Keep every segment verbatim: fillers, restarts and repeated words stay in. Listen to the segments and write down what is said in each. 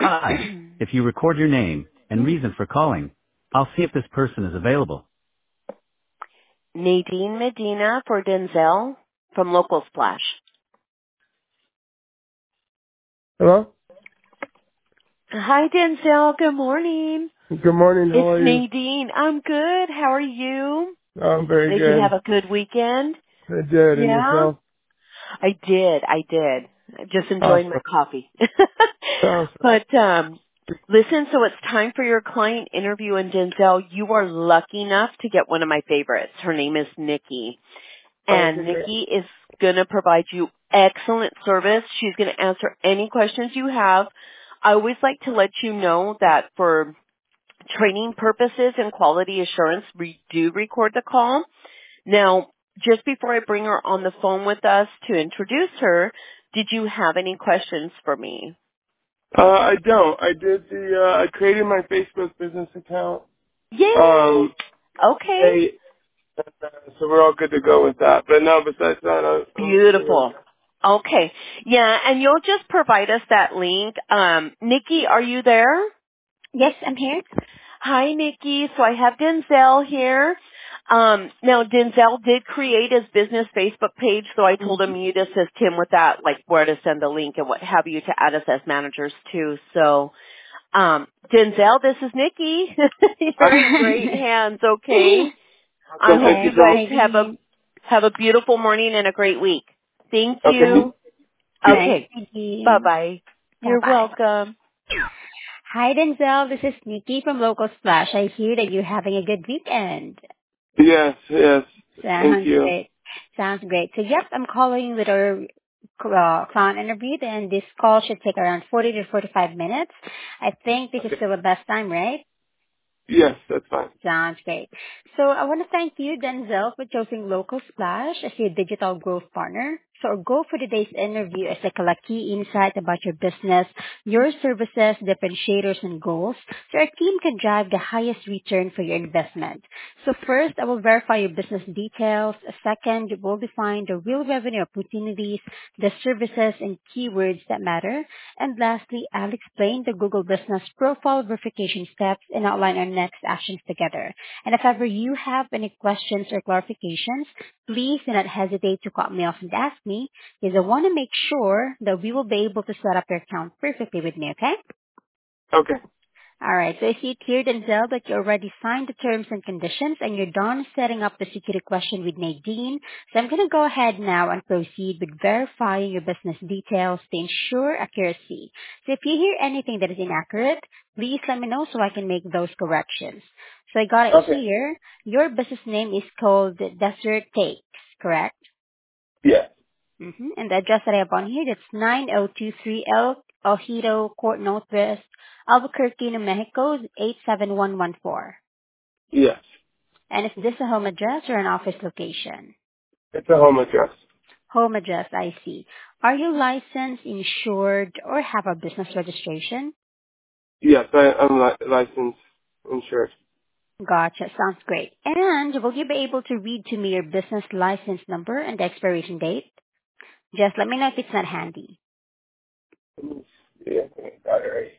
Hi. If you record your name and reason for calling, I'll see if this person is available. Nadine Medina for Denzel from Local Splash. Hello? Hi, Denzel. Good morning. Good morning. How It's are you? Nadine. I'm good. How are you? I'm very Did you have good. a good weekend? I did. And Yeah? yourself? I did. I did. Just enjoying my Awesome. coffee. Awesome. but, um, listen, so it's time for your client interview, and Denzel, you are lucky enough to get one of my favorites. Her name is Nikki. Okay, And great. Nikki is going to provide you excellent service. She's going to answer any questions you have. I always like to let you know that for training purposes and quality assurance, we do record the call. Now, just before I bring her on the phone with us to introduce her, did you have any questions for me? Uh, I don't. I did the, uh, I created my Facebook business account. Yay! Um, Okay. hey, uh, so we're all good to go with that. But no, besides that, I, I'm good to go. Beautiful. Okay. Yeah, and you'll just provide us that link. Um, Nikki, are you there? Yes, I'm here. Hi, Nikki. So I have Denzel here. Um, now, Denzel did create his business Facebook page, so I told him you'd assist him with that, like where to send the link and what have you to add us as managers too. So, um, Denzel, this is Nikki. You're in great hands, okay? I Awesome. hope Thank you you Hi, so guys much. have a Nadine. have a beautiful morning and a great week. Thank Okay. you. Thanks, Okay. Nadine. Bye-bye. You're Bye-bye. welcome. Hi, Denzel. This is Nikki from Local Splash. I hear that you're having a good weekend. Yes, yes. Thank Sounds you. great. Sounds great. So, yep, I'm calling with our uh, client interview, and this call should take around forty to forty-five minutes. I think this is Okay. still the best time, right? Yes, that's fine. Sounds great. So I want to thank you, Denzel, for choosing Local Splash as your digital growth partner. So our goal for today's interview is to collect key insight about your business, your services, differentiators, and goals, so our team can drive the highest return for your investment. So first, I will verify your business details. Second, we'll define the real revenue opportunities, the services, and keywords that matter. And lastly, I'll explain the Google Business Profile verification steps and outline our next actions together. And if ever you have any questions or clarifications, please do not hesitate to cut me off and ask me, because I want to make sure that we will be able to set up your account perfectly with me, okay? Okay. All right. So I see it here, Denzel, that you already signed the terms and conditions and you're done setting up the security question with Nadine. So I'm going to go ahead now and proceed with verifying your business details to ensure accuracy. So if you hear anything that is inaccurate, please let me know so I can make those corrections. So I got it Okay. here. Your business name is called Desert Cakes, correct? Yes. Mm-hmm. And the address that I have on here, that's nine oh two three El Ojito Court Northwest, Albuquerque, New Mexico, eight seven one one four. Yes. And is this a home address or an office location? It's a home address. Home address, I see. Are you licensed, insured, or have a business registration? Yes, I, I'm li- licensed, insured. Gotcha. Sounds great. And will you be able to read to me your business license number and the expiration date? Just let me know if it's not handy. Yeah, I got it right.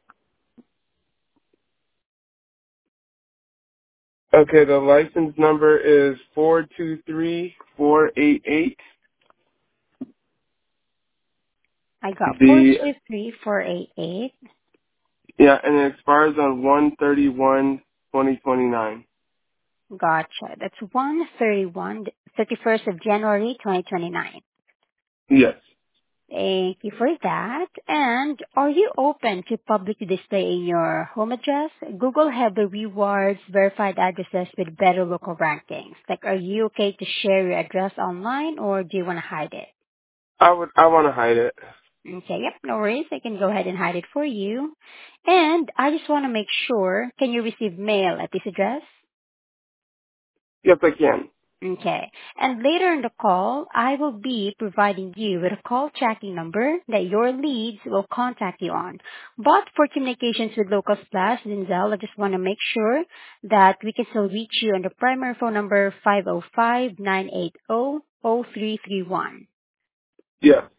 Okay, the license number is four two three four eight eight. I got four The two three four eight eight. yeah, and it expires on one thirty one twenty twenty nine. Gotcha. That's one thirty-one, thirty-first of January, twenty twenty-nine. Yes. Thank you for that. And are you open to public display in your home address? Google have the rewards verified addresses with better local rankings. Like, are you okay to share your address online or do you want to hide it? I would I want to hide it. Okay, yep, no worries. I can go ahead and hide it for you. And I just want to make sure, can you receive mail at this address? Yes, I can. Okay. And later in the call, I will be providing you with a call tracking number that your leads will contact you on. But for communications with Local Splash, Denzel, I just want to make sure that we can still reach you on the primary phone number five oh five, nine eight zero, zero three three one. Yes.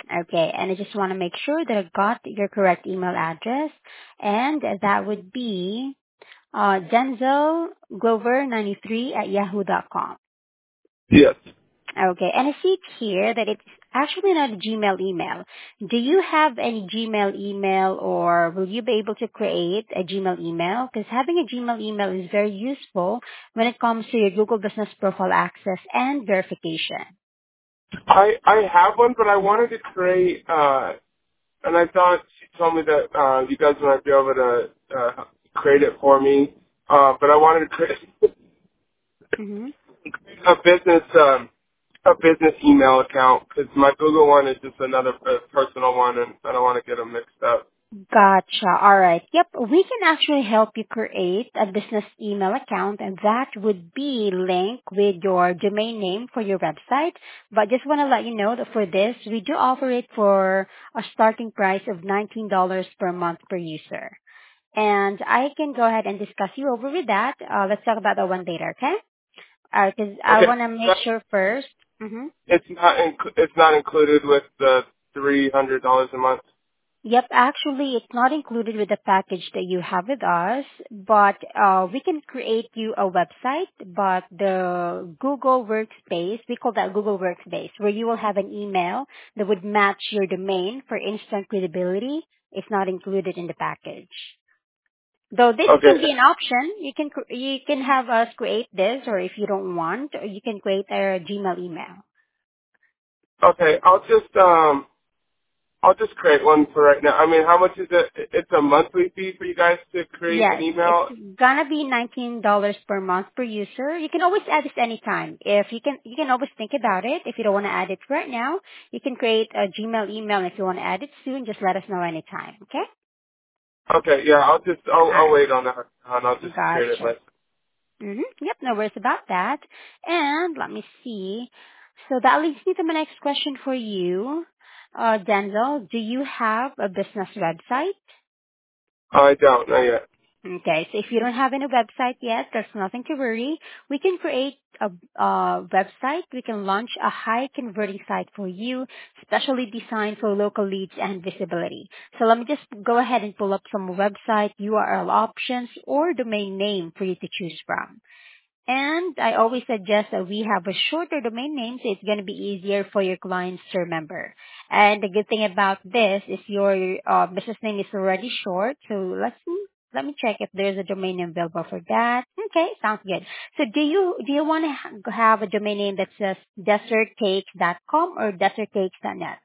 Okay, and I just want to make sure that I got your correct email address, and that would be uh, Denzel Glover ninety-three at yahoo dot com. Yes. Okay, and I see here that it's actually not a Gmail email. Do you have any Gmail email, or will you be able to create a Gmail email? Because having a Gmail email is very useful when it comes to your Google Business Profile access and verification. I I have one, but I wanted to create, uh, and I thought she told me that uh, you guys might be able to uh, create it for me. Uh, but I wanted to create Mm-hmm. a business um, a business email account because my Google one is just another uh, personal one, and I don't want to get them mixed up. Gotcha. All right. Yep. We can actually help you create a business email account, and that would be linked with your domain name for your website. But just want to let you know that for this, we do offer it for a starting price of nineteen dollars per month per user. And I can go ahead and discuss you over with that. Uh, let's talk about that one later, okay? Because I Okay, want to make that, sure first. Mm-hmm. it's not inc- it's not included with the three hundred dollars a month. Yep, actually, it's not included with the package that you have with us, but uh, we can create you a website, but the Google Workspace, we call that Google Workspace, where you will have an email that would match your domain for instant credibility. It's not included in the package. Though this can Okay, be an option, you can cr- you can have us create this, or if you don't want, you can create a Gmail email. okay, I'll just um I'll just create one for right now. I mean, how much is it? It's a monthly fee for you guys to create an Yes, email. it's gonna be nineteen dollars per month per user. You can always add this anytime. If you can, you can always think about it. If you don't want to add it right now, you can create a Gmail email. If you want to add it soon, just let us know anytime. Okay? Okay, yeah, I'll just I'll All I'll right. wait on that, and I'll just create it Gotcha. later. Mm-hmm. Yep, no worries about that. And let me see. So that leads me to my next question for you, uh, Denzel. Do you have a business website? I don't, not yet. Okay, so if you don't have any website yet, there's nothing to worry. We can create a uh, website. We can launch a high converting site for you, specially designed for local leads and visibility. So let me just go ahead and pull up some website U R L options or domain name for you to choose from. And I always suggest that we have a shorter domain name so it's going to be easier for your clients to remember. And the good thing about this is your uh, business name is already short. So let's see. Let me check if there's a domain name available for that. Okay, sounds good. So do you do you want to ha- have a domain name that says desert cakes dot com or desert cakes dot net?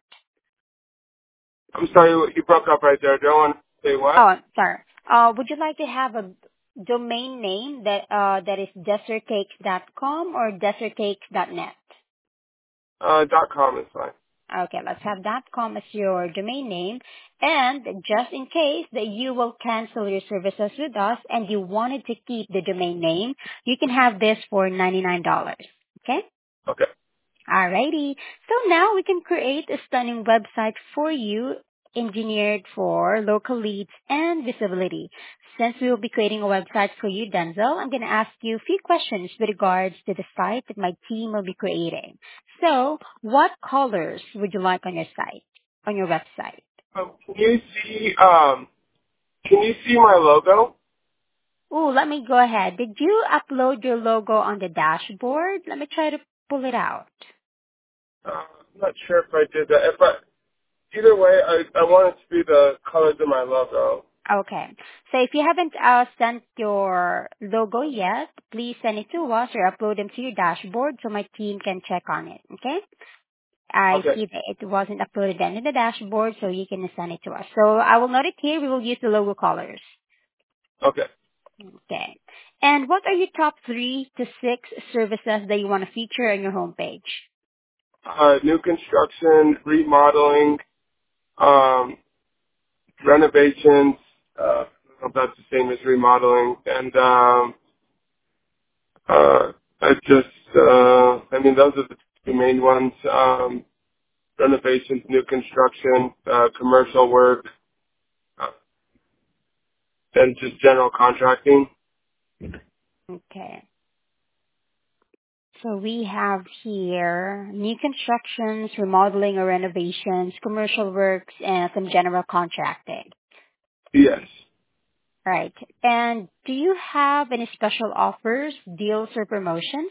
I'm sorry, you broke up right there. Do I want to say what? Oh, sorry. Uh, would you like to have a domain name that uh, that is desert cakes dot com or desert cakes dot net? Uh, dot com is fine. Okay, let's have .com as your domain name. And just in case that you will cancel your services with us and you wanted to keep the domain name, you can have this for ninety-nine dollars. Okay? Okay. Alrighty. So now we can create a stunning website for you, engineered for local leads and visibility. Since we will be creating a website for you, Denzel, I'm going to ask you a few questions with regards to the site that my team will be creating. So, what colors would you like on your site, on your website? Um, can you see um can you see my logo? Oh, let me go ahead. Did you upload your logo on the dashboard? Let me try to pull it out. Uh, I'm not sure if I did that. If I either way, I I want it to be the colors of my logo. Okay. So if you haven't uh, sent your logo yet, please send it to us or upload them to your dashboard so my team can check on it. Okay? I Okay. see that it wasn't uploaded then in the dashboard, so you can send it to us. So I will note it here. We will use the logo colors. Okay. Okay. And what are your top three to six services that you want to feature on your homepage? Uh, new construction, remodeling, um, renovations. Uh, I don't know if that's the same as remodeling, and um, uh, I just uh, I mean those are the two main ones. Um, renovations, new construction, uh, commercial work, uh, and just general contracting. Okay. So we have here new constructions, remodeling or renovations, commercial works, and some general contracting. Yes. Right. And do you have any special offers, deals, or promotions?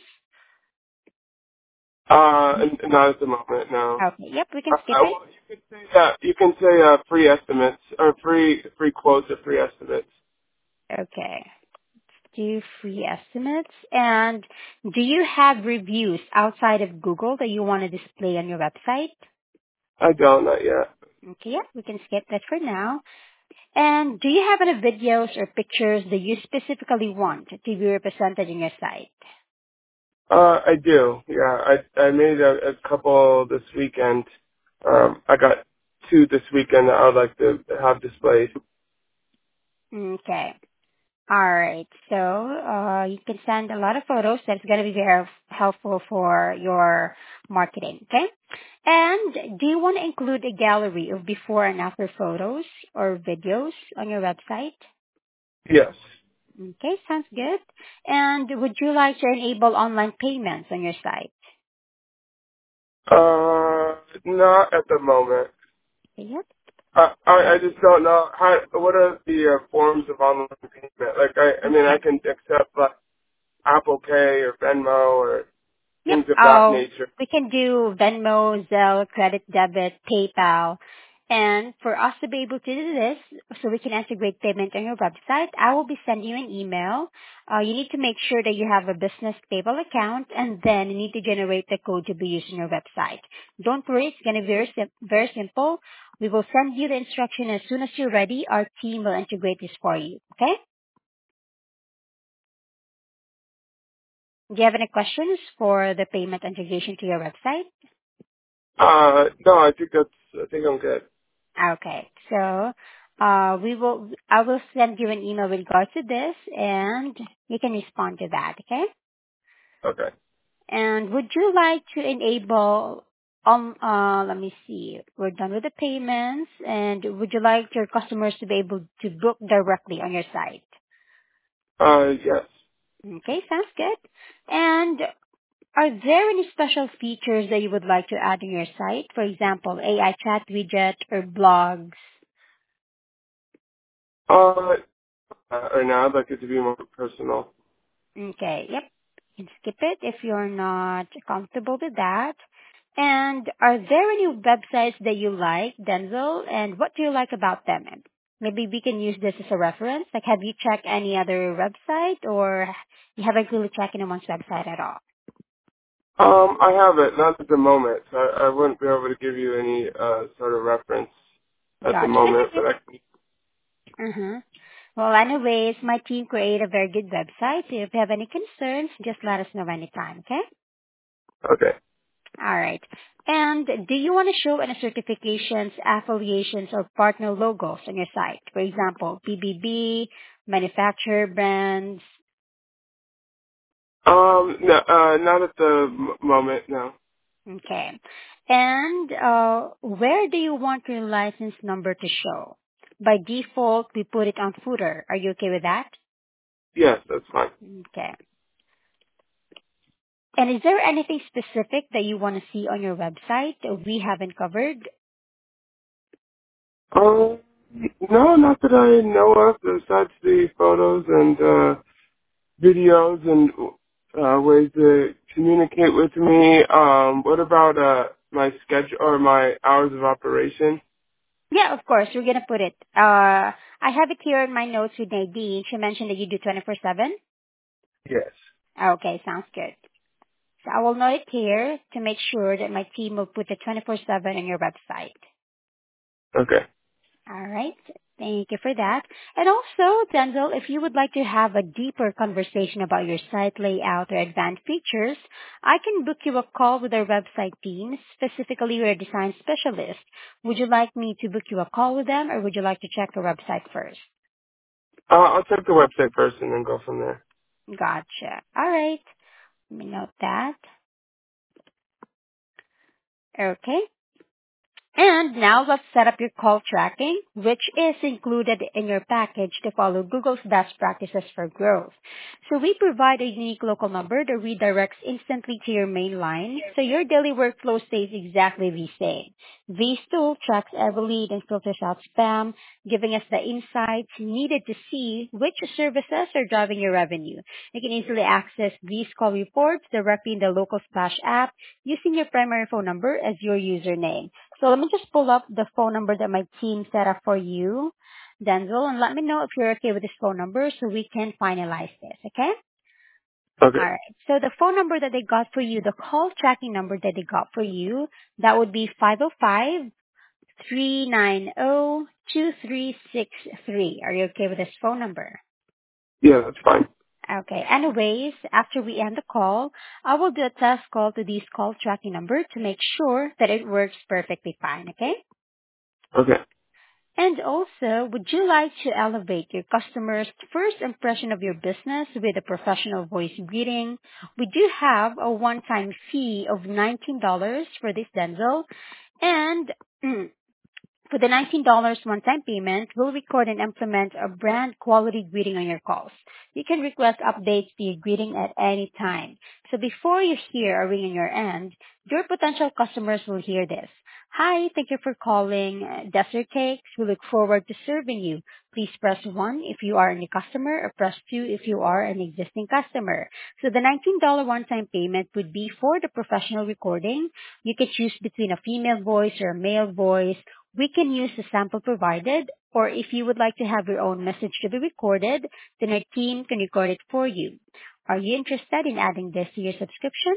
Uh, n- not at the moment, no. Okay. Yep, we can Uh, skip uh, it. well, you could say uh, you can say uh, free estimates or free free quotes or free estimates. Okay. Do free estimates. And do you have reviews outside of Google that you want to display on your website? I don't, not yet. Okay, yeah, we can skip that for now. And do you have any videos or pictures that you specifically want to be represented in your site? Uh, I do. Yeah, I I made a, a couple this weekend. Um, I got two this weekend that I would like to have displayed. Okay. All right. So uh, you can send a lot of photos. That's going to be very helpful for your marketing. Okay. And do you want to include a gallery of before and after photos or videos on your website? Yes. Okay, sounds good. And would you like to enable online payments on your site? Uh, not at the moment. Yep. I I, I just don't know how. What are the uh, forms of online payment? Like I I mean I Okay. can accept like Apple Pay or Venmo or Yep. things of that Uh, nature. we can do Venmo, Zelle, credit debit, PayPal. And for us to be able to do this, so we can integrate payment on your website, I will be sending you an email. Uh, you need to make sure that you have a business PayPal account, and then you need to generate the code to be used on your website. Don't worry, it's going to be very, sim- very simple. We will send you the instruction as soon as you're ready. Our team will integrate this for you. Okay? Do you have any questions for the payment integration to your website? Uh, no, I think that's I think I'm good. Okay. So, uh, we will, I will send you an email with regards to this and you can respond to that, okay? Okay. And would you like to enable, um, uh, let me see, we're done with the payments and would you like your customers to be able to book directly on your site? Uh, yes. Okay, sounds good. And are there any special features that you would like to add on your site? For example, A I chat widget or blogs? Uh, uh, or now I'd like it to be more personal. Okay, yep. You can skip it if you're not comfortable with that. And are there any websites that you like, Denzel, and what do you like about them? And maybe we can use this as a reference. Like, have you checked any other website, or you haven't really checked anyone's website at all? Um, I have it, not at the moment. So I, I wouldn't be able to give you any uh sort of reference at the Gotcha. That's moment, okay. but I can. Uh-huh. Well, anyways, my team created a very good website. So if you have any concerns, just let us know anytime, okay? Okay. All right. And do you want to show any certifications, affiliations, or partner logos on your site? For example, B B B, manufacturer brands. Um, no, uh, not at the m- moment. No. Okay. And uh, where do you want your license number to show? By default, we put it on footer. Are you okay with that? Yes, that's fine. Okay. And is there anything specific that you want to see on your website that we haven't covered? Um, no, not that I know of. Besides the photos and uh, videos and uh, ways to communicate with me. Um, what about uh, my schedule or my hours of operation? Yeah, of course. We're gonna put it. Uh, I have it here in my notes with Nadine. She mentioned that you do twenty-four seven. Yes. Okay, sounds good. So I will note it here to make sure that my team will put the twenty-four seven on your website. Okay. All right. Thank you for that. And also, Denzel, if you would like to have a deeper conversation about your site layout or advanced features, I can book you a call with our website team, specifically your design specialist. Would you like me to book you a call with them, or would you like to check the website first? Uh, I'll check the website first and then go from there. Gotcha. All right. Let me note that. Okay. And now let's set up your call tracking, which is included in your package to follow Google's best practices for growth. So we provide a unique local number that redirects instantly to your main line, so your daily workflow stays exactly the same. This tool tracks every lead and filters out spam, giving us the insights needed to see which services are driving your revenue. You can easily access these call reports directly in the local Splash app using your primary phone number as your username. So let me just pull up the phone number that my team set up for you, Denzel, and let me know if you're okay with this phone number so we can finalize this, okay? Okay. All right. So the phone number that they got for you, the call tracking number that they got for you, that would be five oh five, three nine zero, two three six three. Are you okay with this phone number? Yeah, that's fine. Okay. Anyways, after we end the call, I will do a test call to this call tracking number to make sure that it works perfectly fine, okay? Okay. And also, would you like to elevate your customers' first impression of your business with a professional voice greeting? We do have a one-time fee of nineteen dollars for this, Denzel. And for the nineteen dollars one-time payment, we'll record and implement a brand quality greeting on your calls. You can request updates to your greeting at any time. So before you hear a ring on your end, your potential customers will hear this. Hi, thank you for calling uh, Desert Cakes. We look forward to serving you. Please press one if you are a new customer or press two if you are an existing customer. So the nineteen dollars one-time payment would be for the professional recording. You can choose between a female voice or a male voice. We can use the sample provided, or if you would like to have your own message to be recorded, then our team can record it for you. Are you interested in adding this to your subscription?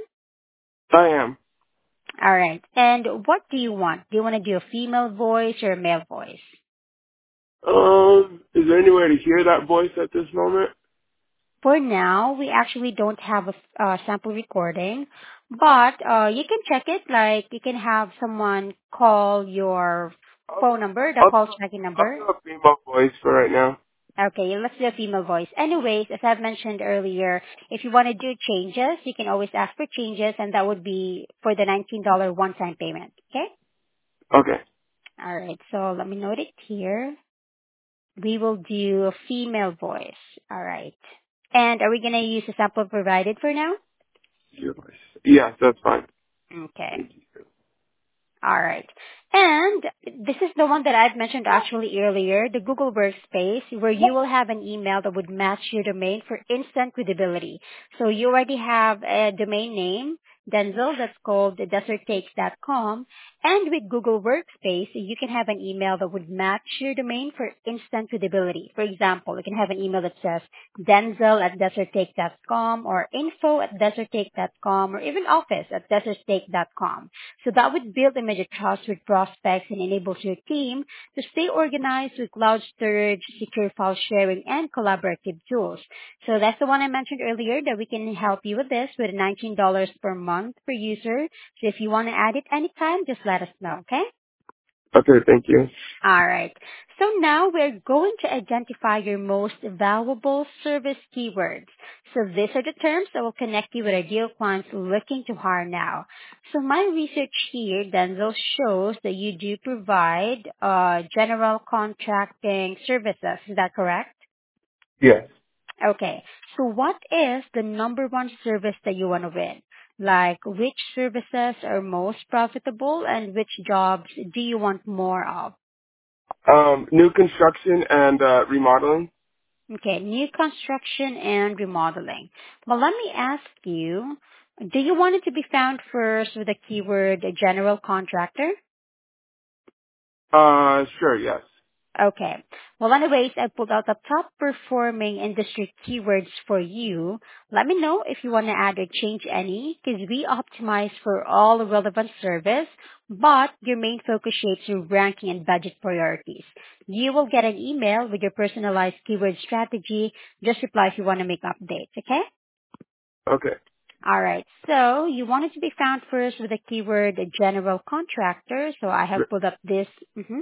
I am. All right. And what do you want? Do you want to do a female voice or a male voice? Um, is there any way to hear that voice at this moment? For now, we actually don't have a uh, sample recording, but uh, you can check it. Like you can have someone call your I'll phone do, number, the I'll call do, tracking I'll number. do a female voice for right now. Okay, let's do a female voice. Anyways, as I've mentioned earlier, if you want to do changes, you can always ask for changes, and that would be for the nineteen dollars one-time payment. Okay? Okay. All right, so let me note it here. We will do a female voice. All right. And are we going to use the sample provided for now? Your voice. Yes, that's fine. Okay. Thank you. All right. And this is the one that I've mentioned actually earlier, the Google Workspace, where you will have an email that would match your domain for instant credibility. So you already have a domain name, Denzel, that's called desert cakes dot com. And with Google Workspace, you can have an email that would match your domain for instant credibility. For example, you can have an email that says denzel at desert cakes dot com or info at desert cakes dot com or even office at desert cakes dot com. So that would build immediate trust with prospects and enables your team to stay organized with cloud storage, secure file sharing, and collaborative tools. So that's the one I mentioned earlier that we can help you with this with nineteen dollars per month per user. So if you want to add it anytime, just let us know, okay? Okay, thank you. All right. So now we're going to identify your most valuable service keywords. So these are the terms that will connect you with ideal clients looking to hire now. So my research here, Denzel, shows that you do provide uh, general contracting services. Is that correct? Yes. Okay. So what is the number one service that you want to win? Like which services are most profitable and which jobs do you want more of? Um, new construction and uh, remodeling. Okay, new construction and remodeling. Well, let me ask you, do you want it to be found first with the keyword general contractor? Uh, sure, yes. Okay. Well, anyways, I pulled out the top performing industry keywords for you. Let me know if you want to add or change any, because we optimize for all relevant service, but your main focus shapes your ranking and budget priorities. You will get an email with your personalized keyword strategy. Just reply if you want to make updates, okay? Okay. All right. So you want it to be found first with the keyword general contractor. So I have Sure. pulled up this. Mm-hmm.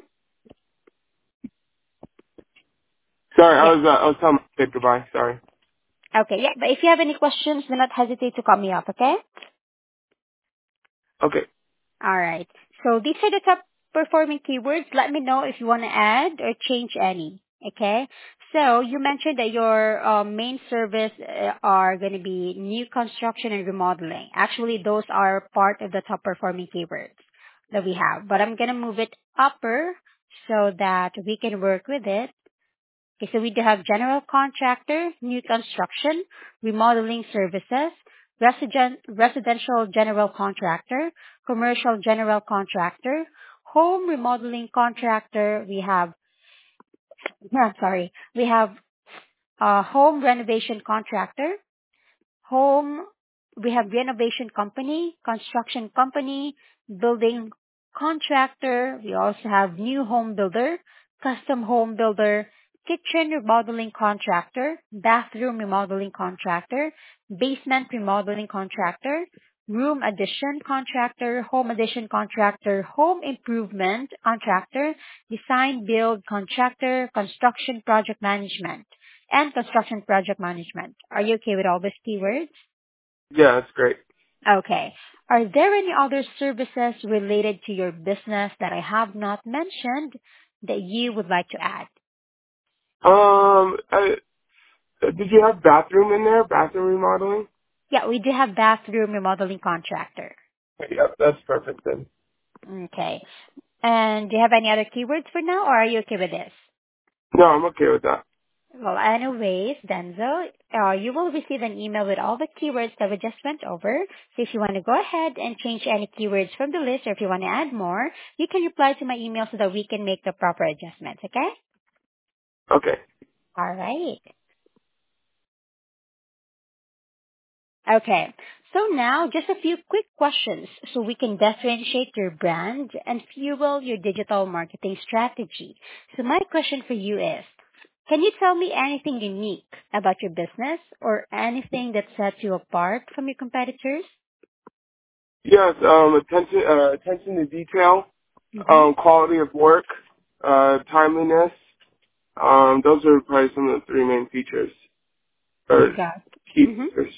Sorry, I Yeah. was uh, I was telling my kid goodbye. Sorry. Okay, yeah, but if you have any questions, do not hesitate to call me up, okay? Okay. All right. So these are the top performing keywords. Let me know if you want to add or change any. Okay. So you mentioned that your uh, main service uh, are going to be new construction and remodeling. Actually, those are part of the top performing keywords that we have. But I'm going to move it upper so that we can work with it. Okay, so we do have general contractor, new construction, remodeling services, resident, residential general contractor, commercial general contractor, home remodeling contractor. We have, I'm sorry, we have uh, home renovation contractor, home, we have renovation company, construction company, building contractor. We also have new home builder, custom home builder, kitchen remodeling contractor, bathroom remodeling contractor, basement remodeling contractor, room addition contractor, home addition contractor, home improvement contractor, design build contractor, construction project management, and construction project management. Are you okay with all these keywords? Yeah, that's great. Okay. Are there any other services related to your business that I have not mentioned that you would like to add? Um, I, did you have bathroom in there? Bathroom remodeling? Yeah, we do have bathroom remodeling contractor. Yep, that's perfect then. Okay. And do you have any other keywords for now, or are you okay with this? No, I'm okay with that. Well, anyways, Denzo, uh, you will receive an email with all the keywords that we just went over. So if you want to go ahead and change any keywords from the list, or if you want to add more, you can reply to my email so that we can make the proper adjustments, okay? Okay. All right. Okay. So now, just a few quick questions so we can differentiate your brand and fuel your digital marketing strategy. So my question for you is, can you tell me anything unique about your business or anything that sets you apart from your competitors? Yes, um, attention, uh, attention to detail, um, Mm-hmm. quality of work, uh, timeliness. Um, those are probably some of the three main features, or Got. key Mm-hmm. features.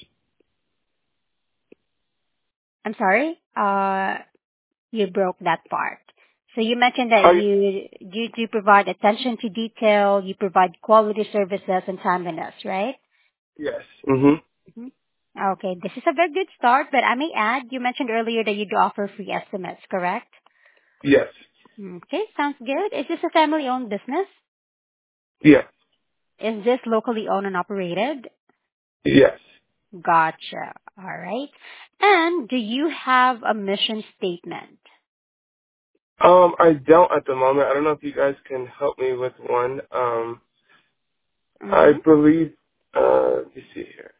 I'm sorry. Uh, you broke that part. So you mentioned that Oh, you you do provide attention to detail, you provide quality services and timeliness, right? yes. Mm-hmm. Mhm. Okay, this is a very good start, but I may add, you mentioned earlier that you do offer free estimates, correct? Yes. Okay, sounds good. Is this a family-owned business? Yes. Is this locally owned and operated? Yes. Gotcha. All right. And do you have a mission statement? Um, I don't at the moment. I don't know if you guys can help me with one. Um, I Mm-hmm. believe, uh, let me see here.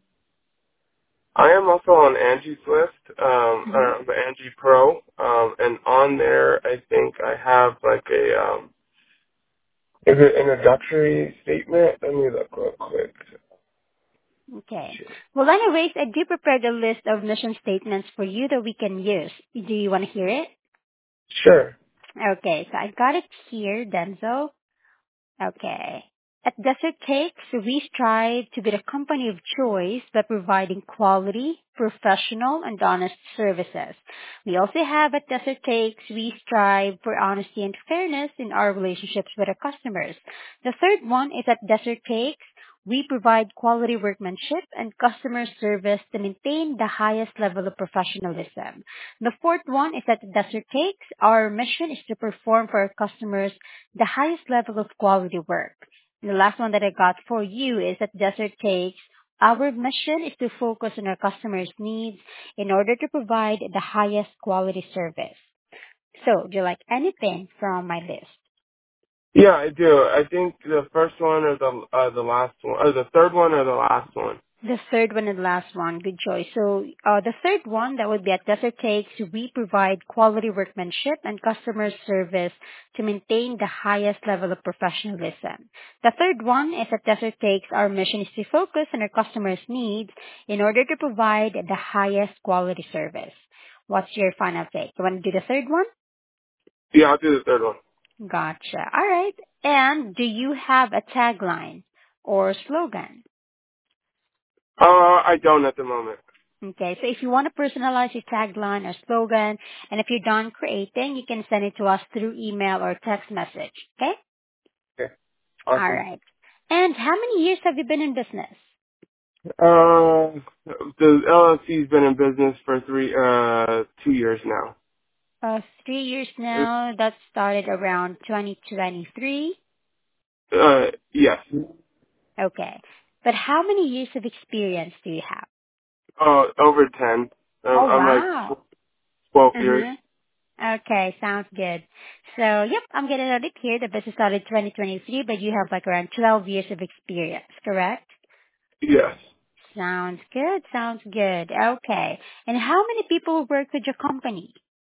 I am also on Angie's list, um, Mm-hmm. uh, the Angie Pro, um, and on there I think I have like a, um, is it an introductory statement? Let me look real quick. Okay. Well, anyways, I do prepare the list of mission statements for you that we can use. Do you want to hear it? Sure. Okay, so I got it here, Denzo. Okay. At Desert Cakes, we strive to be the company of choice by providing quality, professional, and honest services. We also have at Desert Cakes, we strive for honesty and fairness in our relationships with our customers. The third one is at Desert Cakes, we provide quality workmanship and customer service to maintain the highest level of professionalism. The fourth one is at Desert Cakes, our mission is to perform for our customers the highest level of quality work. And the last one that I got for you is that Desert Cakes, our mission is to focus on our customers' needs in order to provide the highest quality service. So, do you like anything from my list? Yeah, I do. I think the first one or the uh, the last one, or the third one or the last one. The third one and last one, good choice. So uh, the third one, that would be at Desert Cakes, we provide quality workmanship and customer service to maintain the highest level of professionalism. The third one is at Desert Cakes, our mission is to focus on our customers' needs in order to provide the highest quality service. What's your final take? You want to do the third one? Yeah, I'll do the third one. Gotcha. All right. And do you have a tagline or slogan? Uh, I don't at the moment. Okay, so if you want to personalize your tagline or slogan, and if you're done creating, you can send it to us through email or text message. Okay? Okay. All Awesome. right. And how many years have you been in business? Uh, the L L C's been in business for three, uh, two years now. Uh, three years now. That started around twenty twenty-three. Uh, yes. Okay. But how many years of experience do you have? Uh, over ten. Um, Oh, I'm like wow. twelve years. Mm-hmm. Okay, sounds good. So, yep, I'm getting a bit here. The business started twenty twenty-three, but you have like around twelve years of experience, correct? Yes. Sounds good. Sounds good. Okay. And how many people work with your company?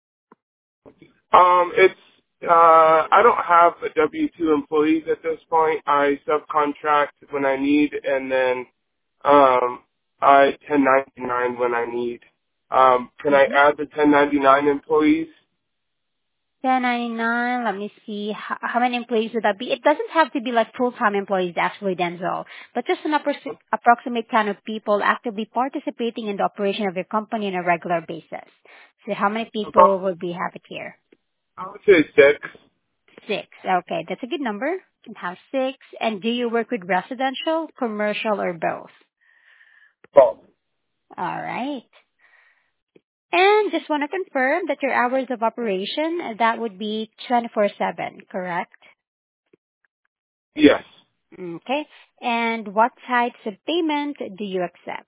Um, it's, uh, I don't have a W two employees at this point. I subcontract when I need, and then, um, I ten ninety-nine when I need. Um, can I Mm-hmm. add the ten ninety-nine employees? ten ninety-nine. Let me see. How, how many employees would that be? It doesn't have to be like full-time employees, actually, Denzel, but just an appro- approximate count of people actively participating in the operation of your company on a regular basis. So how many people About, would we have it here? I would say six. Six. Okay, that's a good number. You can have six. And do you work with residential, commercial, or both? Both. All right. And just want to confirm that your hours of operation, that would be twenty-four seven, correct? Yes. Okay. And what types of payment do you accept?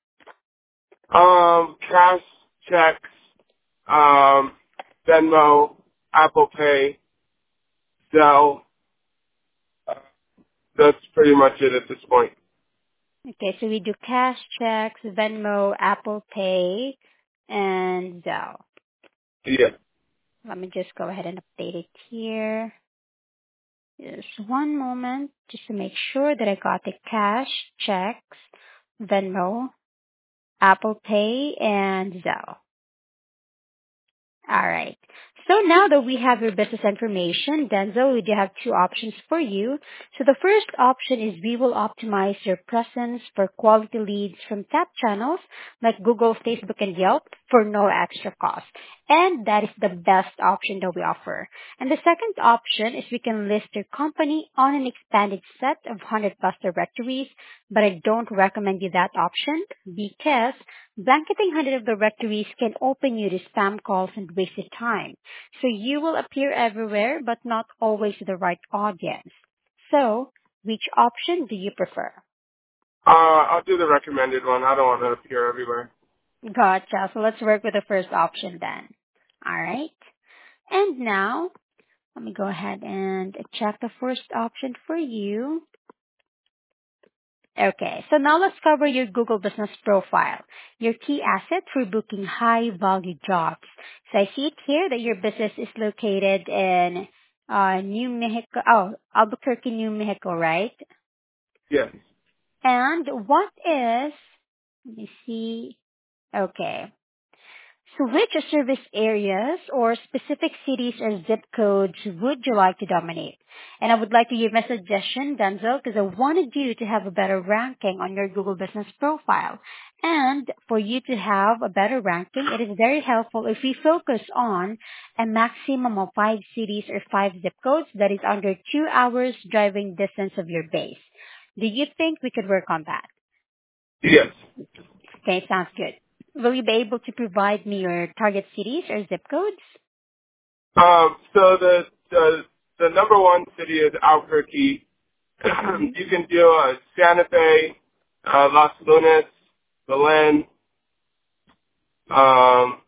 Um, cash, checks, um, Venmo, Apple Pay, Zelle. Uh, that's pretty much it at this point. Okay, so we do cash checks, Venmo, Apple Pay, and Zelle. Yeah. Let me just go ahead and update it here. Just one moment, just to make sure that I got the cash, checks, Venmo, Apple Pay, and Zelle. All right. So now that we have your business information, Denzel, we do have two options for you. So the first option is we will optimize your presence for quality leads from top channels like Google, Facebook, and Yelp for no extra cost. And that is the best option that we offer. And the second option is we can list your company on an expanded set of one hundred plus directories, but I don't recommend you that option because blanketing one hundred of directories can open you to spam calls and waste your time. So you will appear everywhere, but not always to the right audience. So, which option do you prefer? Uh, I'll do the recommended one. I don't want to appear everywhere. Gotcha. So let's work with the first option then. Alright. And now, let me go ahead and check the first option for you. Okay, so now let's cover your Google Business Profile, your key asset for booking high-value jobs. So I see it here that your business is located in uh, New Mexico, oh, Albuquerque, New Mexico, right? Yes. And what is, let me see, okay. So which service areas or specific cities or zip codes would you like to dominate? And I would like to give my suggestion, Denzel, because I wanted you to have a better ranking on your Google Business Profile. And for you to have a better ranking, it is very helpful if we focus on a maximum of five cities or five zip codes that is under two hours driving distance of your base. Do you think we could work on that? Yes. Okay, sounds good. Will you be able to provide me your target cities or zip codes? Um, so the, the, the number one city is Albuquerque. Mm-hmm. You can do uh, Santa Fe, uh, Las Lunas, Belen, um,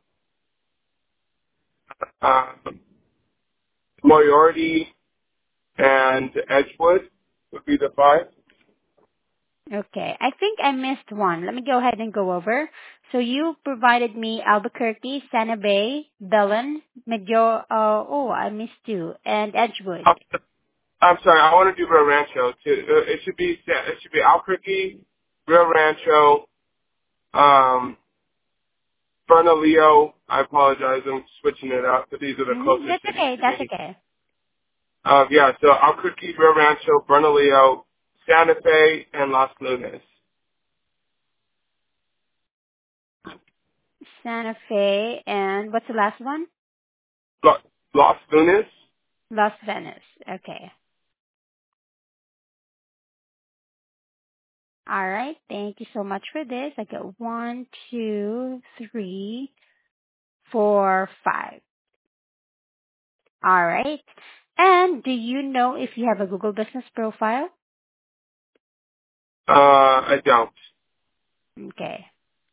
uh, Moriarty, and Edgewood would be the five. Okay, I think I missed one. Let me go ahead and go over. So you provided me Albuquerque, Santa Fe, Belen, Medio, uh, oh, I missed two, and Edgewood. I'm, I'm sorry, I want to do Rio Rancho too. Uh, It should be it should be Albuquerque, Rio Rancho, um, Bernalillo. I apologize, I'm switching it up, but these are the Mm-hmm. closer That's cities okay, to that's me. okay. Um, yeah, so Albuquerque, Rio Rancho, Bernalillo, Santa Fe, and Las Lunas. Santa Fe, and what's the last one? Lo- Las Vegas. Las Vegas. Okay. All right. Thank you so much for this. I got one, two, three, four, five. All right. And do you know if you have a Google Business profile? Uh, I don't. Okay.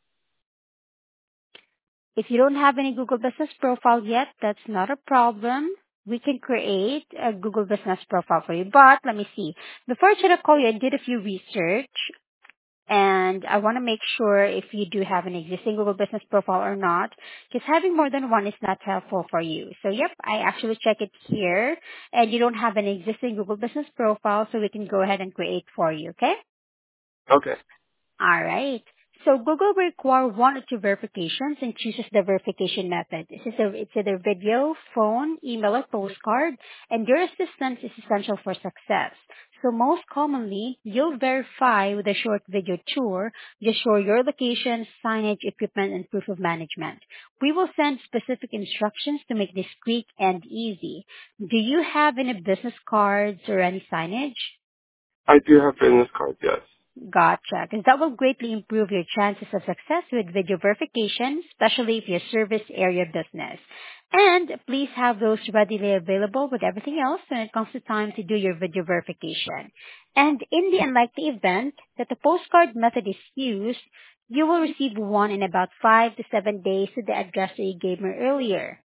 If you don't have any Google Business profile yet, that's not a problem. We can create a Google Business profile for you. But let me see. Before I try to call you, I did a few research, and I want to make sure if you do have an existing Google Business profile or not, because having more than one is not helpful for you. So yep, I actually check it here, and you don't have an existing Google Business profile, so we can go ahead and create for you, okay? Okay. All right. So Google will require one or two verifications and chooses the verification method. It's either, it's either video, phone, email, or postcard, and your assistance is essential for success. So most commonly, you'll verify with a short video tour, just show your location, signage, equipment, and proof of management. We will send specific instructions to make this quick and easy. Do you have any business cards or any signage? I do have business cards, yes. Gotcha. Because that will greatly improve your chances of success with video verification, especially if you're a service area business. And please have those readily available with everything else when it comes to time to do your video verification. And in the unlikely event that the postcard method is used, you will receive one in about five to seven days to the address that you gave me earlier.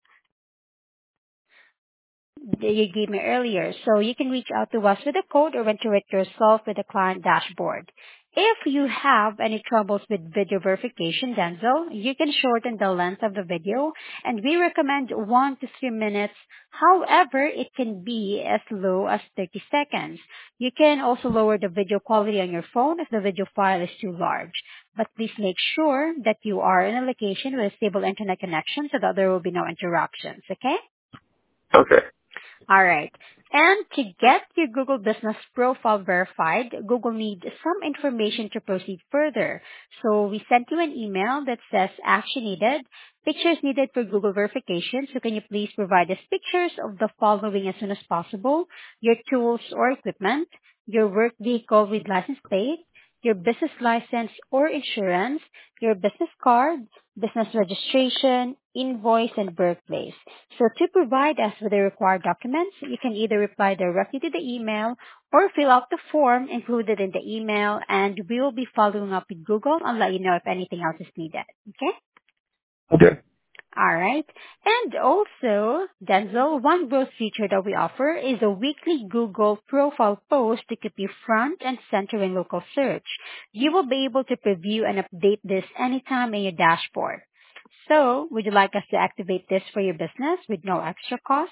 That you gave me earlier. So you can reach out to us with a code or enter it yourself with the client dashboard. If you have any troubles with video verification, Denzel, you can shorten the length of the video, and we recommend one to three minutes. However, it can be as low as thirty seconds. You can also lower the video quality on your phone if the video file is too large. But please make sure that you are in a location with a stable internet connection so that there will be no interruptions, okay? Okay. All right. And to get your Google Business profile verified, Google needs some information to proceed further. So we sent you an email that says action needed, pictures needed for Google verification. So can you please provide us pictures of the following as soon as possible: your tools or equipment, your work vehicle with license plate, your business license or insurance, your business card, business registration, invoice, and birthplace. So to provide us with the required documents, you can either reply directly to the email or fill out the form included in the email, and we will be following up with Google and let you know if anything else is needed. Okay? Okay. All right. And also, Denzel, one growth feature that we offer is a weekly Google profile post to keep you front and center in local search. You will be able to preview and update this anytime in your dashboard. So, would you like us to activate this for your business with no extra cost?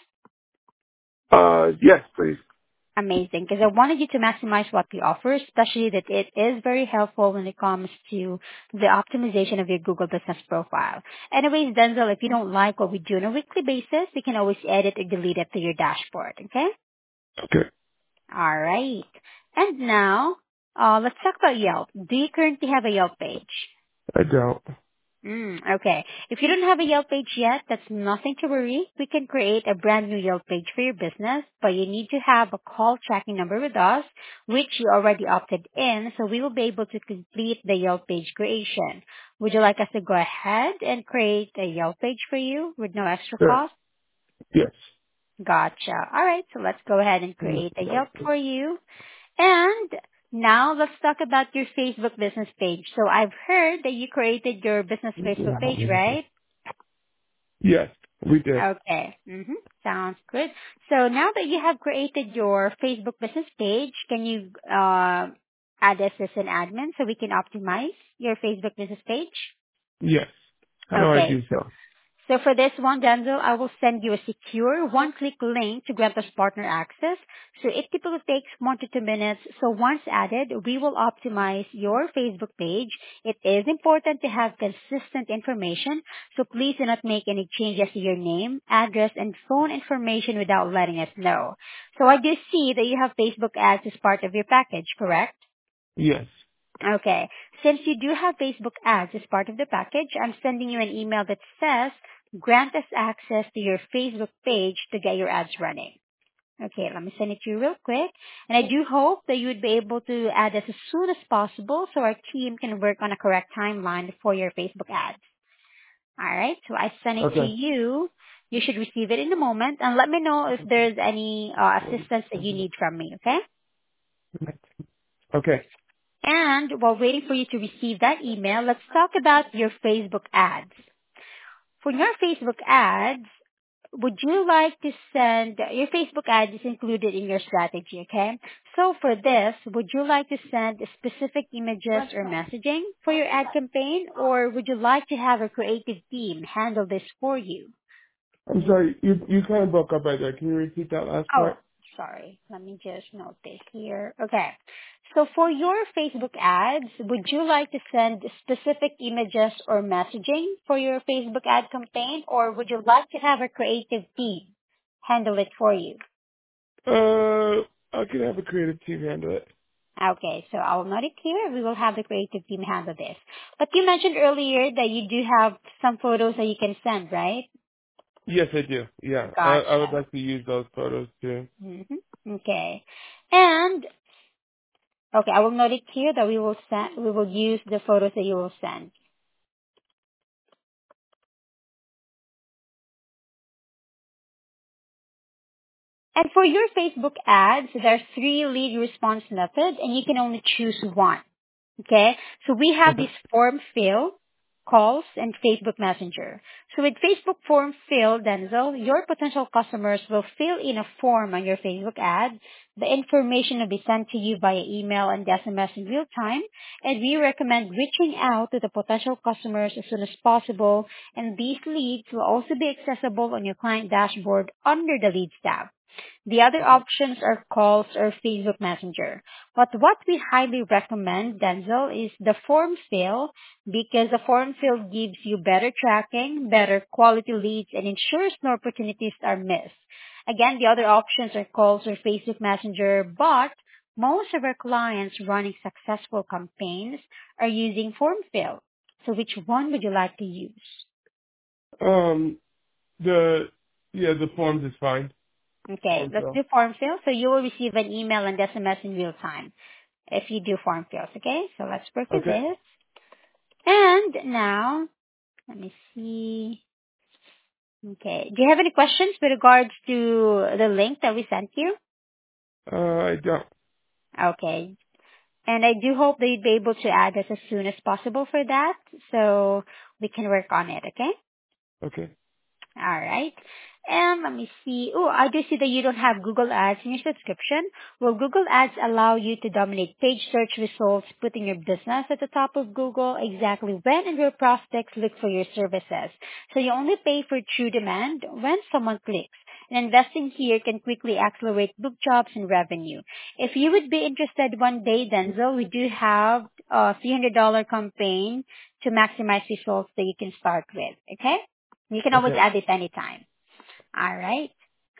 Uh, yes, please. Amazing, because I wanted you to maximize what we offer, especially that it is very helpful when it comes to the optimization of your Google Business profile. Anyways, Denzel, if you don't like what we do on a weekly basis, you can always edit or delete it to your dashboard, okay? Okay. All right. And now, uh, let's talk about Yelp. Do you currently have a Yelp page? I don't. Mm, okay. If you don't have a Yelp page yet, that's nothing to worry. We can create a brand new Yelp page for your business, but you need to have a call tracking number with us, which you already opted in, so we will be able to complete the Yelp page creation. Would you like us to go ahead and create a Yelp page for you with no extra Sure. cost? Yes. Gotcha. All right, so let's go ahead and create a Yelp for you. And now let's talk about your Facebook business page. So I've heard that you created your business Facebook page, right? Yes, we did. Okay. Mm-hmm. Sounds good. So now that you have created your Facebook business page, can you uh, add us as an admin so we can optimize your Facebook business page? Yes. How do I Okay. do so? So for this one, Denzel, I will send you a secure one-click link to grant us partner access. So it typically takes one to two minutes. So once added, we will optimize your Facebook page. It is important to have consistent information. So please do not make any changes to your name, address, and phone information without letting us know. So I do see that you have Facebook ads as part of your package, correct? Yes. Okay. Since you do have Facebook ads as part of the package, I'm sending you an email that says grant us access to your Facebook page to get your ads running. Okay, let me send it to you real quick. And I do hope that you would be able to add us as soon as possible so our team can work on a correct timeline for your Facebook ads. All right, so I sent it to Okay. you. You should receive it in a moment. And let me know if there's any uh, assistance that you need from me, okay? Okay. And while waiting for you to receive that email, let's talk about your Facebook ads. For your Facebook ads, would you like to send your Facebook ad is included in your strategy, okay? So for this, would you like to send specific images or messaging for your ad campaign, or would you like to have a creative team handle this for you? I'm sorry, you you kind of broke up right there. Can you repeat that last Oh, part? sorry. Let me just note this here. Okay. So for your Facebook ads, would you like to send specific images or messaging for your Facebook ad campaign, or would you like to have a creative team handle it for you? Uh, I can have a creative team handle it. Okay, so I'll note it here. We will have the creative team handle this. But you mentioned earlier that you do have some photos that you can send, right? Yes, I do. Yeah, I, I would Gotcha. like to use those photos too. Mm-hmm. Okay. And okay, I will note it here that we will send. We will use the photos that you will send. And for your Facebook ads, there are three lead response methods, and you can only choose one. Okay? So we have Okay. this form fill, calls, and Facebook Messenger. So with Facebook form fill, Denzel, your potential customers will fill in a form on your Facebook ad. The information will be sent to you via email and S M S in real time. And we recommend reaching out to the potential customers as soon as possible. And these leads will also be accessible on your client dashboard under the Leads tab. The other options are calls or Facebook Messenger. But what we highly recommend, Denzel, is the form fill because the form fill gives you better tracking, better quality leads, and ensures no opportunities are missed. Again, the other options are calls or Facebook Messenger, but most of our clients running successful campaigns are using form fill. So which one would you like to use? Um, the yeah, the forms is fine. Okay, Form let's fill. do form fill. So you will receive an email and S M S in real time if you do form fills. Okay, so let's work with Okay. this. And now, let me see. Okay, do you have any questions with regards to the link that we sent you? Uh, I don't. Okay, and I do hope that you'd be able to add us as soon as possible for that, so we can work on it. Okay. Okay. All right. And let me see. Oh, I do see that you don't have Google Ads in your subscription. Well, Google Ads allow you to dominate page search results, putting your business at the top of Google exactly when and where prospects look for your services. So you only pay for true demand when someone clicks. And investing here can quickly accelerate book jobs and revenue. If you would be interested one day, Denzel, we do have a three hundred dollars campaign to maximize results that you can start with. Okay? You can always Okay. add this anytime. All right.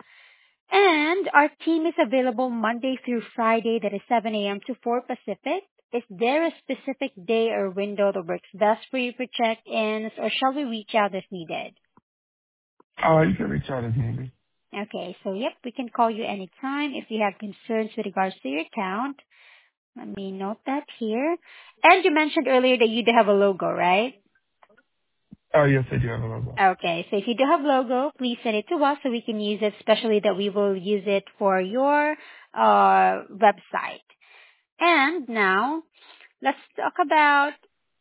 And our team is available Monday through Friday, that is seven a.m. to four Pacific. Is there a specific day or window that works best for you for check-ins, or shall we reach out if needed? Uh, you can reach out as needed. Okay, so yep, we can call you anytime if you have concerns with regards to your account. Let me note that here. And you mentioned earlier that you do have a logo, right? Oh, yes, I do have a logo. Okay, so if you do have logo, please send it to us so we can use it, especially that we will use it for your uh, website. And now, let's talk about,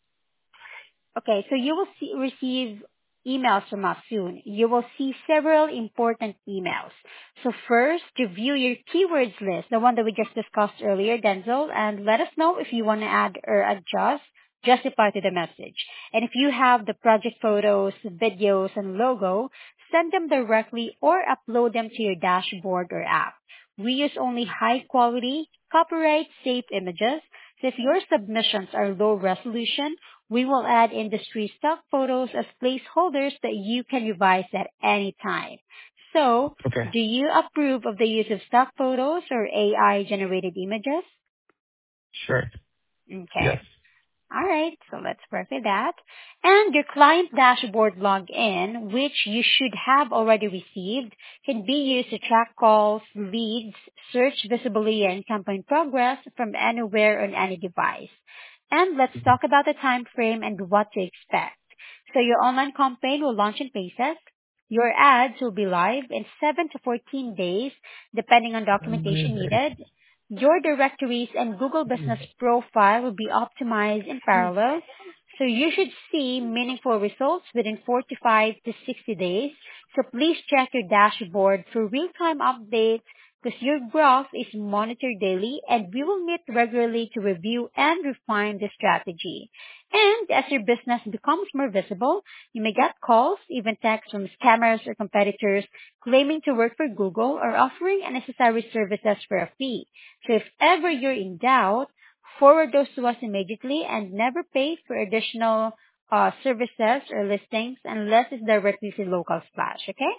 okay, so you will see, receive emails from us soon. You will see several important emails. So first, review your keywords list, the one that we just discussed earlier, Denzel, and let us know if you want to add or adjust, justify to the message. And if you have the project photos, videos, and logo, send them directly or upload them to your dashboard or app. We use only high quality, copyright safe images. So if your submissions are low resolution, we will add industry stock photos as placeholders that you can revise at any time. So, Okay. do you approve of the use of stock photos or A I generated images? Sure. Okay. Yes. All right, so let's work with that. And your client dashboard login, which you should have already received, can be used to track calls, leads, search visibility, and campaign progress from anywhere on any device. And let's talk about the time frame and what to expect. So your online campaign will launch in phases. Your ads will be live in seven to fourteen days, depending on documentation needed. Your directories and Google Business Profile will be optimized in parallel, so you should see meaningful results within forty-five to sixty days. So please check your dashboard for real-time updates because your growth is monitored daily, and we will meet regularly to review and refine the strategy. And as your business becomes more visible, you may get calls, even texts from scammers or competitors claiming to work for Google or offering unnecessary services for a fee. So if ever you're in doubt, forward those to us immediately and never pay for additional uh, services or listings unless it's directly to Local Splash, okay?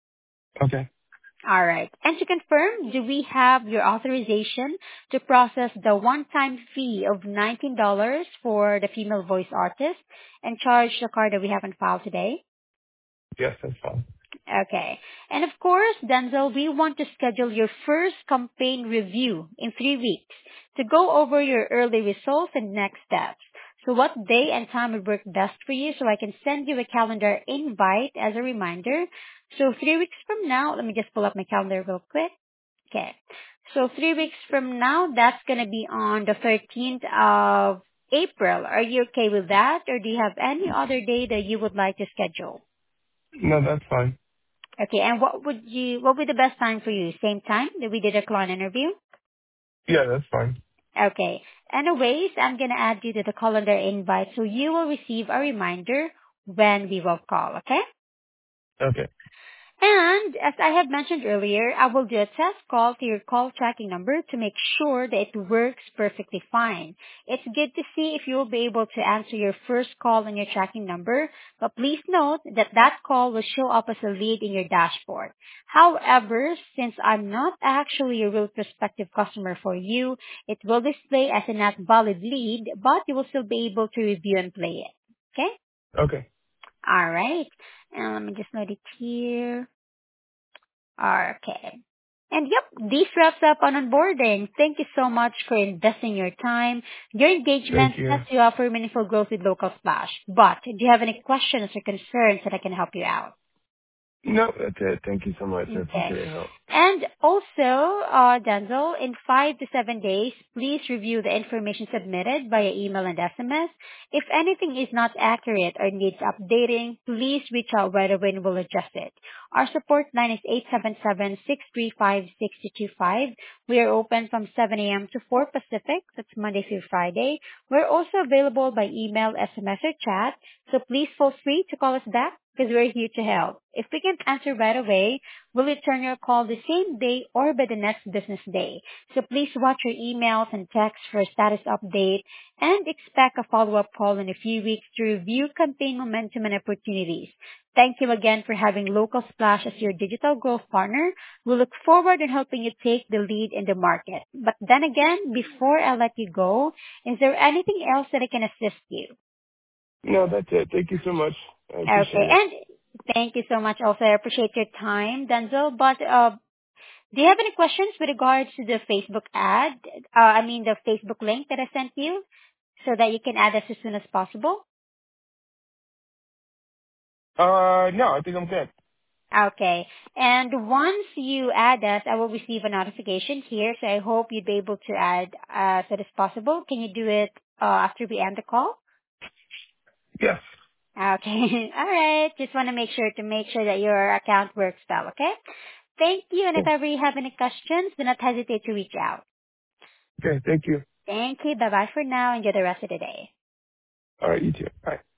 Okay. All right. And to confirm, do we have your authorization to process the one-time fee of nineteen dollars for the female voice artist and charge the card that we have on file today? Yes, that's fine. Okay. And of course, Denzel, we want to schedule your first campaign review in three weeks to go over your early results and next steps. So what day and time would work best for you so I can send you a calendar invite as a reminder? So three weeks from now, let me just pull up my calendar real quick. Okay. So three weeks from now, that's going to be on the thirteenth of April. Are you okay with that? Or do you have any other day that you would like to schedule? No, that's fine. Okay, and what would you, what would be the best time for you? Same time that we did a client interview? Yeah, that's fine. Okay. Anyways, I'm gonna add you to the calendar invite so you will receive a reminder when we will call, okay? Okay. And as I have mentioned earlier, I will do a test call to your call tracking number to make sure that it works perfectly fine. It's good to see if you will be able to answer your first call on your tracking number, but please note that that call will show up as a lead in your dashboard. However, since I'm not actually a real prospective customer for you, it will display as a not valid lead, but you will still be able to review and play it. Okay? Okay. All right. And let me just note it here. Okay. And yep, this wraps up on onboarding. Thank you so much for investing your time. Your engagement Thank you. sets you up for meaningful growth with Local Splash. But do you have any questions or concerns that I can help you out? No, that's it. Thank you so much. I Okay. appreciate your help. And also, uh, Denzel, in five to seven days, please review the information submitted via email and S M S. If anything is not accurate or needs updating, please reach out right away and we'll adjust it. Our support line is eight seven seven, six three five, six two two five. We are open from seven a.m. to four Pacific. That's Monday through Friday. We're also available by email, S M S, or chat. So please feel free to call us back because we're here to help. If we can't answer right away, we'll return your call the same day or by the next business day. So please watch your emails and texts for a status update and expect a follow-up call in a few weeks to review campaign momentum and opportunities. Thank you again for having Local Splash as your digital growth partner. We look forward to helping you take the lead in the market. But then again, before I let you go, is there anything else that I can assist you? No, that's it. Thank you so much. I Okay. appreciate it. And thank you so much also. I appreciate your time, Denzel. But uh, do you have any questions with regards to the Facebook ad? Uh, I mean, the Facebook link that I sent you so that you can add us as soon as possible? Uh, no, I think I'm good. Okay. And once you add us, I will receive a notification here. So I hope you'd be able to add uh, as soon as possible. Can you do it uh, after we end the call? Yes. Okay. All right. Just want to make sure to make sure that your account works well. Okay. Thank you. And if Cool. ever you have any questions, do not hesitate to reach out. Okay. Thank you. Thank you. Bye bye for now. Enjoy the rest of the day. All right. You too. Bye.